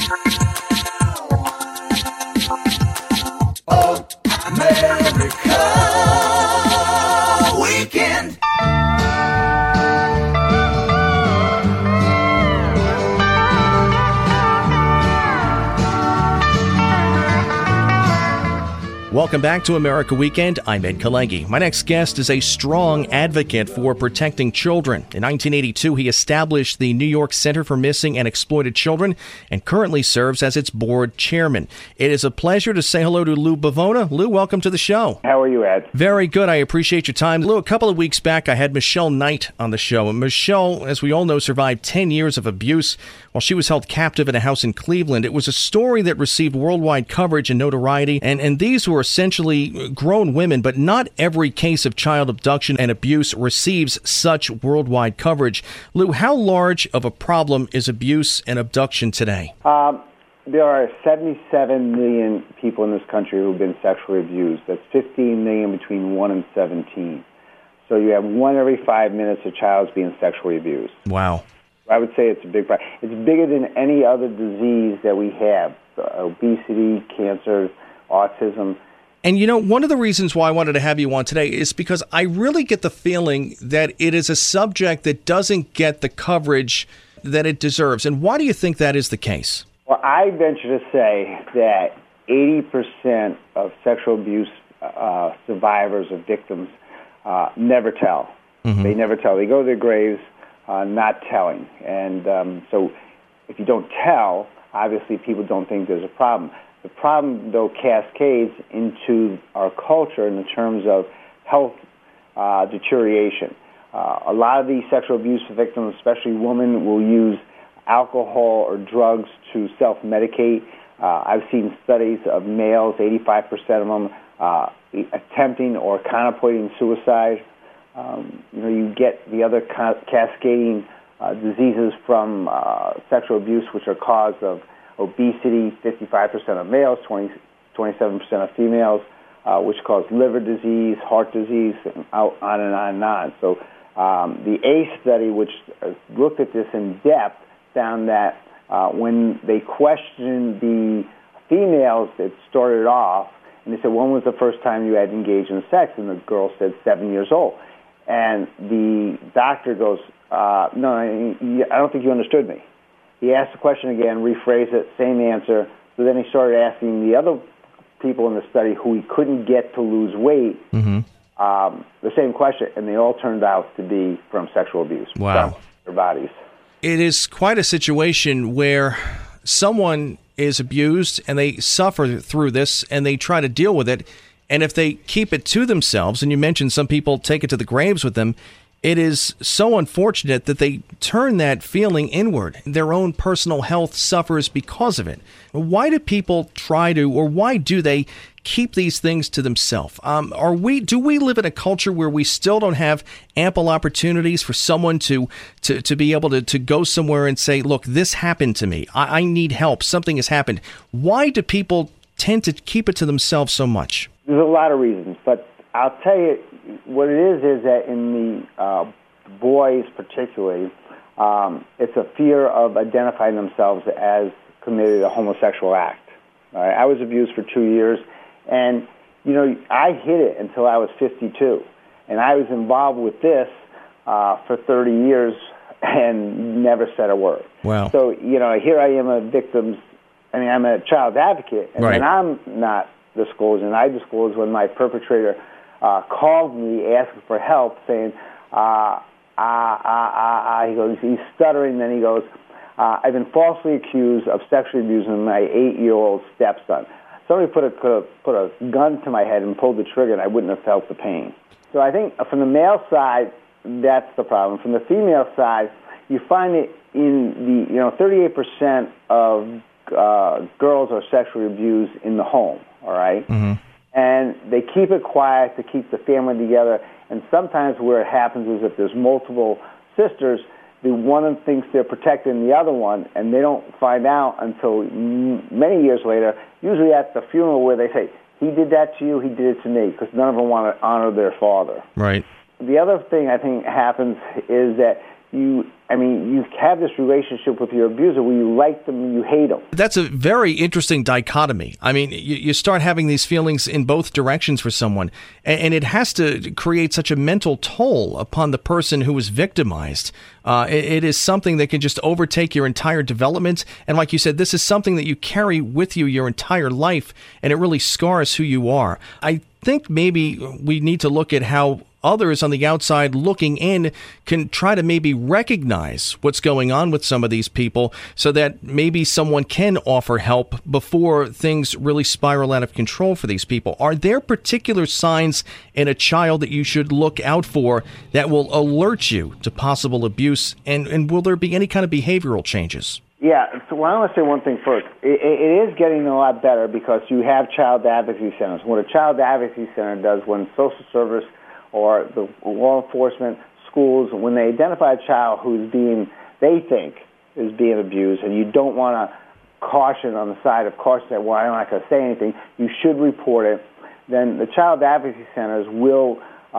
Oh, America Weekend. Welcome back to America Weekend. I'm Ed Kalengi. My next guest is a strong advocate for protecting children. In 1982, he established the New York Center for Missing and Exploited Children and currently serves as its board chairman. It is a pleasure to say hello to Lou Bavona. Lou, welcome to the show. How are you, Ed? Very good. I appreciate your time. Lou, a couple of weeks back, I had Michelle Knight on the show. And Michelle, as we all know, survived 10 years of abuse while she was held captive in a house in Cleveland. It was a story that received worldwide coverage and notoriety, and these were essentially grown women, but not every case of child abduction and abuse receives such worldwide coverage. Lou, how large of a problem is abuse and abduction today? There are 77 million people in this country who have been sexually abused. That's 15 million between 1 and 17. So you have 1 every 5 minutes a child's being sexually abused. Wow. I would say it's a big problem. It's bigger than any other disease that we have, obesity, cancer, autism. And, you know, one of the reasons why I wanted to have you on today is because I really get the feeling that it is a subject that doesn't get the coverage that it deserves. And why do you think that is the case? Well, I venture to say that 80% of sexual abuse survivors or victims never tell. Mm-hmm. They never tell. They go to their graves not telling. And so if you don't tell, obviously people don't think there's a problem. The problem, though, cascades into our culture in terms of health deterioration. A lot of these sexual abuse victims, especially women, will use alcohol or drugs to self-medicate. I've seen studies of males, 85% of them, attempting or contemplating suicide. You get the other cascading diseases from sexual abuse, which are caused of obesity, 55% of males, 27% of females, which cause liver disease, heart disease, and on and on and on. So the ACE study, which looked at this in depth, found that when they questioned the females that started off, and they said, when was the first time you had engaged in sex? And the girl said 7 years old. And the doctor goes, no, I don't think you understood me. He asked the question again, rephrased it, same answer. So then he started asking the other people in the study who he couldn't get to lose weight the same question, and they all turned out to be from sexual abuse. Wow. From their bodies. It is quite a situation where someone is abused and they suffer through this and they try to deal with it. And if they keep it to themselves, and you mentioned some people take it to the graves with them, it is so unfortunate that they turn that feeling inward. Their own personal health suffers because of it. Why do people try to, or why do they keep these things to themselves? Do we live in a culture where we still don't have ample opportunities for someone to be able to go somewhere and say, look, this happened to me. I need help. Something has happened. Why do people tend to keep it to themselves so much? There's a lot of reasons, but I'll tell you what it is that in the boys particularly, it's a fear of identifying themselves as committed a homosexual act. All right? I was abused for 2 years, and, I hid it until I was 52. And I was involved with this for 30 years and never said a word. Wow. So, here I am I'm a child advocate, and then I'm not disclosing. I disclose when my perpetrator called me asking for help, saying, he goes, he's stuttering, then he goes, I've been falsely accused of sexually abusing my 8-year-old stepson. Somebody put a gun to my head and pulled the trigger, and I wouldn't have felt the pain. So I think from the male side, that's the problem. From the female side, you find it in the 38% of girls are sexually abused in the home. All right, and they keep it quiet to keep the family together. And sometimes where it happens is if there's multiple sisters, the one thinks they're protecting the other one, and they don't find out until many years later, usually at the funeral where they say, he did that to you, he did it to me, because none of them want to honor their father. Right. The other thing I think happens is that you have this relationship with your abuser where you like them and you hate them. That's a very interesting dichotomy. I mean, you start having these feelings in both directions for someone, and it has to create such a mental toll upon the person who was victimized. It is something that can just overtake your entire development. And like you said, this is something that you carry with you your entire life, and it really scars who you are. I think maybe we need to look at how others on the outside looking in can try to maybe recognize what's going on with some of these people so that maybe someone can offer help before things really spiral out of control for these people. Are there particular signs in a child that you should look out for that will alert you to possible abuse? And will there be any kind of behavioral changes? Yeah, so I want to say one thing first. It is getting a lot better because you have child advocacy centers. What a child advocacy center does when social service or the law enforcement, schools, when they identify a child who's they think is being abused, and you don't want to caution on the side of caution, say, well, I'm not going to say anything, you should report it, then the child advocacy centers will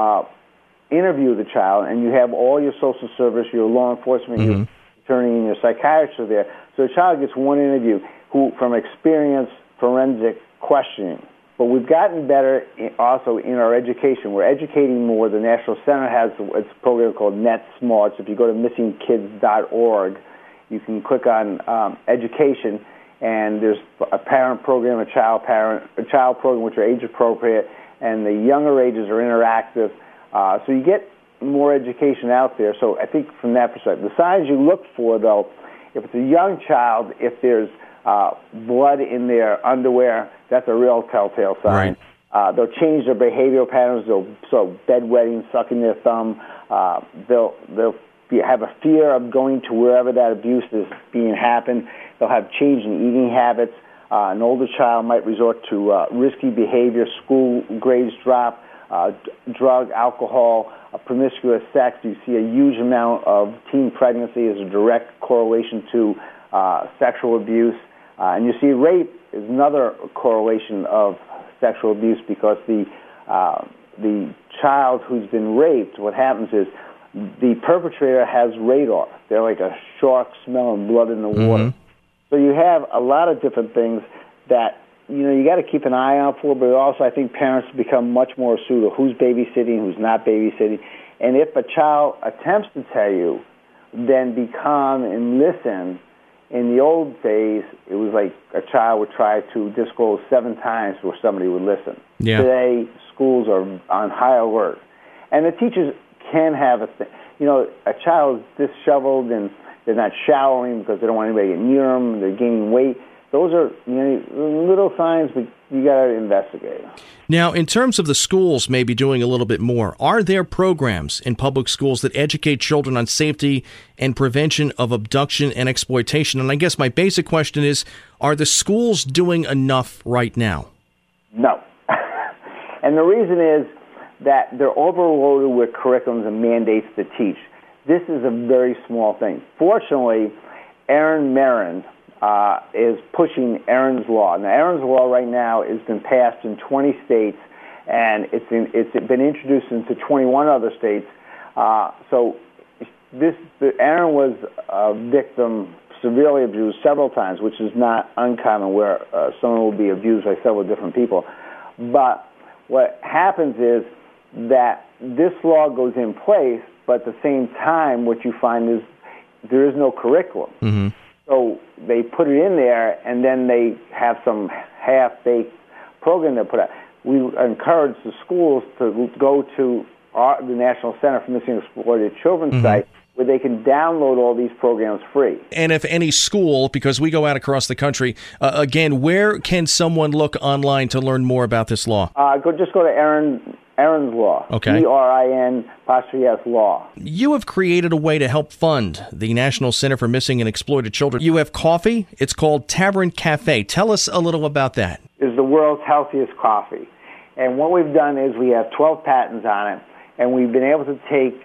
interview the child, and you have all your social service, your law enforcement, your attorney, and your psychiatrist are there. So the child gets one interview from experienced forensic questioning. But we've gotten better also in our education. We're educating more. The National Center has a program called Net Smarts. If you go to missingkids.org, you can click on education, and there's a parent program, a child program, which are age appropriate, and the younger ages are interactive. So you get more education out there. So I think from that perspective, the signs you look for, though, if it's a young child, if there's blood in their underwear, that's a real telltale sign. Right. They'll change their behavioral patterns. So bedwetting, sucking their thumb. They'll have a fear of going to wherever that abuse is being happened. They'll have change in eating habits. An older child might resort to risky behavior. School grades drop. Drug, alcohol, promiscuous sex. You see a huge amount of teen pregnancy as a direct correlation to sexual abuse. And you see rape is another correlation of sexual abuse because the child who's been raped, what happens is the perpetrator has radar. They're like a shark smelling blood in the water. So you have a lot of different things that you got to keep an eye out for, but also I think parents become much more astute of who's babysitting, who's not babysitting. And if a child attempts to tell you, then be calm and listen. In the old days, it was like a child would try to disclose 7 times before somebody would listen. Yeah. Today, schools are on high alert. And the teachers can have a child is disheveled and they're not showering because they don't want anybody to get near them, they're gaining weight. Those are little signs, but you got to investigate. Now, in terms of the schools maybe doing a little bit more, are there programs in public schools that educate children on safety and prevention of abduction and exploitation? And I guess my basic question is, are the schools doing enough right now? No. And the reason is that they're overloaded with curriculums and mandates to teach. This is a very small thing. Fortunately, Aaron Marin is pushing Aaron's Law. Now, Aaron's Law right now has been passed in 20 states, and it's been introduced into 21 other states. So Aaron was a victim, severely abused several times, which is not uncommon where someone will be abused by several different people. But what happens is that this law goes in place, but at the same time, what you find is there is no curriculum. Mm-hmm. So they put it in there, and then they have some half-baked program they put out. We encourage the schools to go to the National Center for Missing and Exploited Children site, where they can download all these programs free. And if any school, because we go out across the country, again, where can someone look online to learn more about this law? Just go to Aaron's Law. Okay. ERIN''S Law. You have created a way to help fund the National Center for Missing and Exploited Children. You have coffee. It's called Tavern Cafe. Tell us a little about that. It's the world's healthiest coffee. And what we've done is we have 12 patents on it, and we've been able to take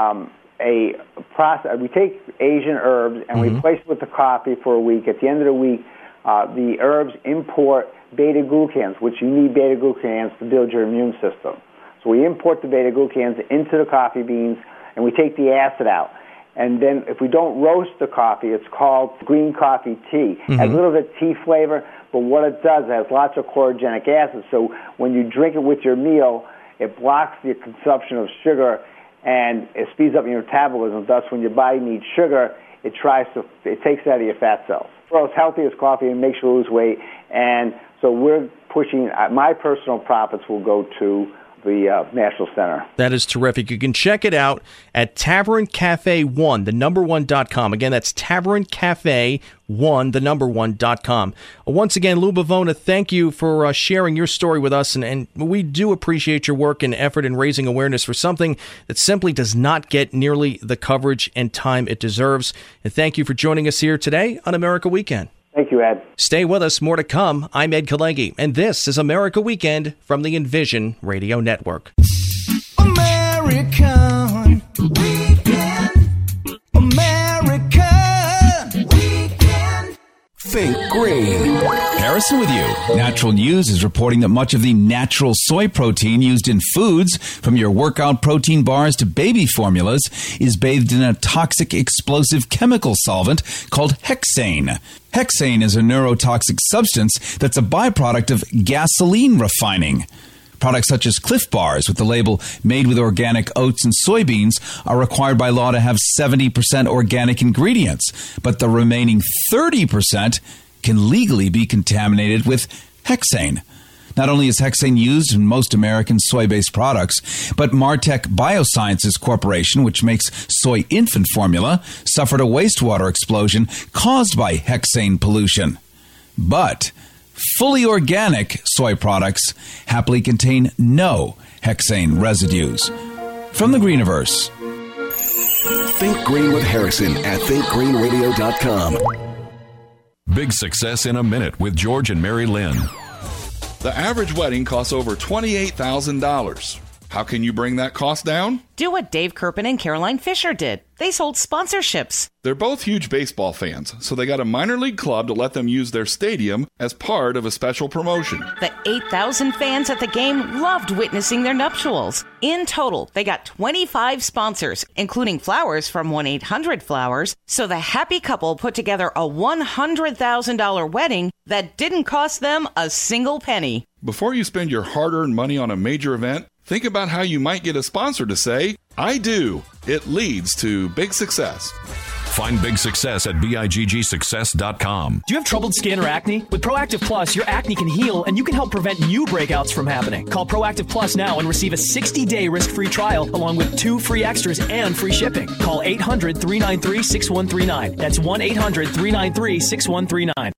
a process. We take Asian herbs, and we place it with the coffee for a week. At the end of the week, the herbs import beta-glucans, which you need beta-glucans to build your immune system. So we import the beta-glucans into the coffee beans, and we take the acid out. And then if we don't roast the coffee, it's called green coffee tea. It has a little bit of tea flavor, but what it does, it has lots of chlorogenic acid. So when you drink it with your meal, it blocks the consumption of sugar and it speeds up your metabolism. Thus, when your body needs sugar, it takes it out of your fat cells. Well, it's healthy as coffee and makes you lose weight. And so we're pushing, my personal profits will go to the National Center. That is terrific. You can check it out at Tavern Cafe 1, the number 1.com. Again, that's Tavern Cafe 1, the number 1.com. Once again, Lou Bavona, thank you for sharing your story with us. And we do appreciate your work and effort in raising awareness for something that simply does not get nearly the coverage and time it deserves. And thank you for joining us here today on America Weekend. Thank you, Ed. Stay with us. More to come. I'm Ed Kalegi, and this is America Weekend from the Envision Radio Network. American Weekend. American Weekend. Think Green. Harrison with you. Natural News is reporting that much of the natural soy protein used in foods, from your workout protein bars to baby formulas, is bathed in a toxic explosive chemical solvent called hexane. Hexane is a neurotoxic substance that's a byproduct of gasoline refining. Products such as Cliff Bars with the label made with organic oats and soybeans are required by law to have 70% organic ingredients, but the remaining 30% can legally be contaminated with hexane. Not only is hexane used in most American soy-based products, but Martech Biosciences Corporation, which makes soy infant formula, suffered a wastewater explosion caused by hexane pollution. But fully organic soy products happily contain no hexane residues. From the Greeniverse. Think Green with Harrison at thinkgreenradio.com. Big Success in a Minute with George and Mary Lynn. The average wedding costs over $28,000. How can you bring that cost down? Do what Dave Kirpin and Caroline Fisher did. They sold sponsorships. They're both huge baseball fans, so they got a minor league club to let them use their stadium as part of a special promotion. The 8,000 fans at the game loved witnessing their nuptials. In total, they got 25 sponsors, including flowers from 1-800-Flowers, so the happy couple put together a $100,000 wedding that didn't cost them a single penny. Before you spend your hard-earned money on a major event, think about how you might get a sponsor to say, I do. It leads to big success. Find big success at biggsuccess.com. Do you have troubled skin or acne? With Proactive Plus, your acne can heal and you can help prevent new breakouts from happening. Call Proactive Plus now and receive a 60-day risk-free trial along with 2 free extras and free shipping. Call 800-393-6139. That's 1-800-393-6139.